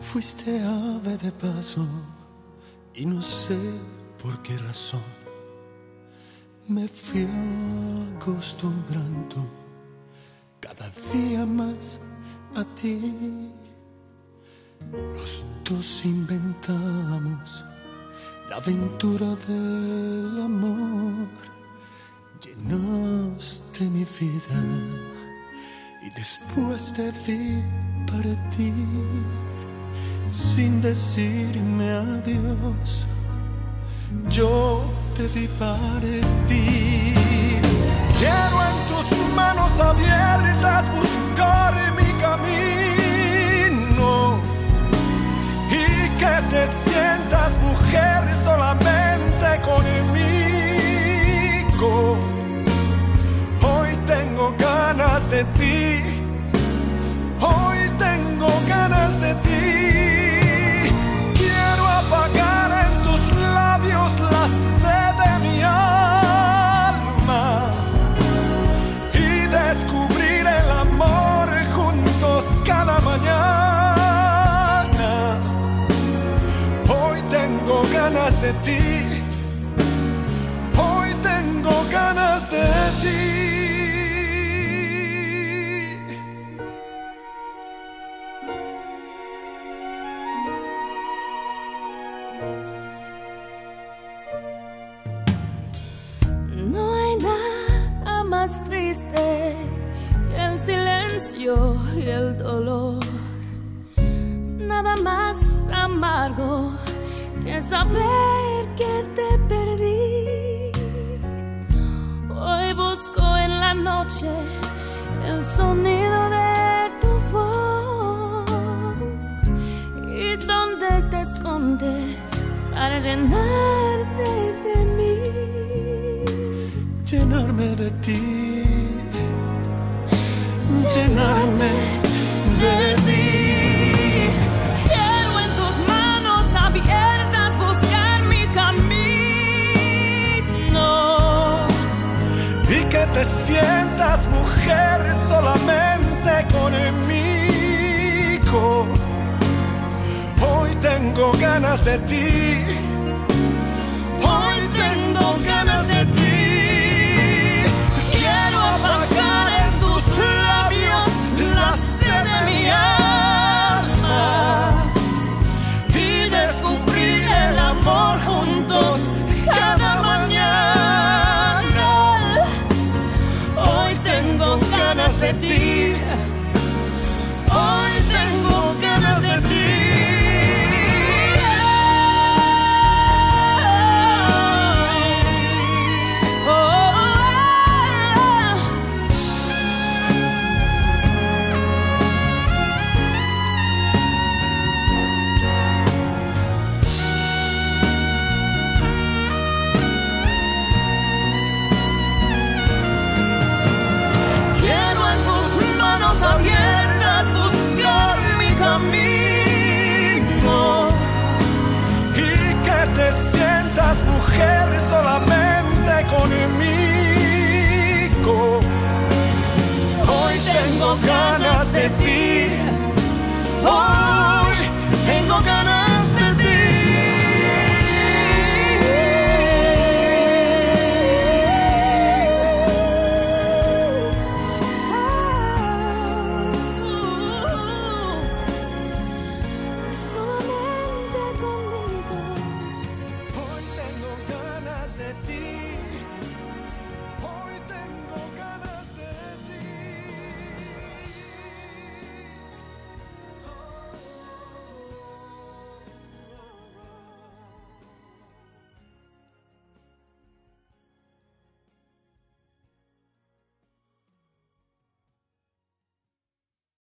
Fuiste ave de paso y no sé por qué razón me fui acostumbrando cada día más a ti. Los dos inventamos la aventura del amor. Llenaste mi vida y después te vi partir sin decirme adiós. Yo te vi partir. Quiero en tus manos abiertas buscar mi camino y que te sientas mujer solamente conmigo. Hoy tengo ganas de ti. Hoy tengo ganas de ti. Quiero apagar en tus labios la sed de mi alma y descubrir el amor juntos cada mañana. Hoy tengo ganas de ti. Hoy tengo ganas de ti. Triste que el silencio y el dolor, nada más amargo que saber que te perdí. Hoy busco en la noche el sonido de tu voz y dónde te escondes para llenarte de mí. Llenarme de ti, llenarme de ti. Quiero en tus manos abiertas buscar mi camino y que te sientas mujer solamente conmigo. Hoy tengo ganas de ti. Hoy tengo ganas de ti. Apagar en tus labios la sed de mi alma y descubrir el amor juntos cada mañana. Hoy tengo ganas de ti. Hoy tengo ganas de ti. Abiertas buscar mi camino y que te sientas mujer solamente conmigo. Hoy tengo ganas de ti.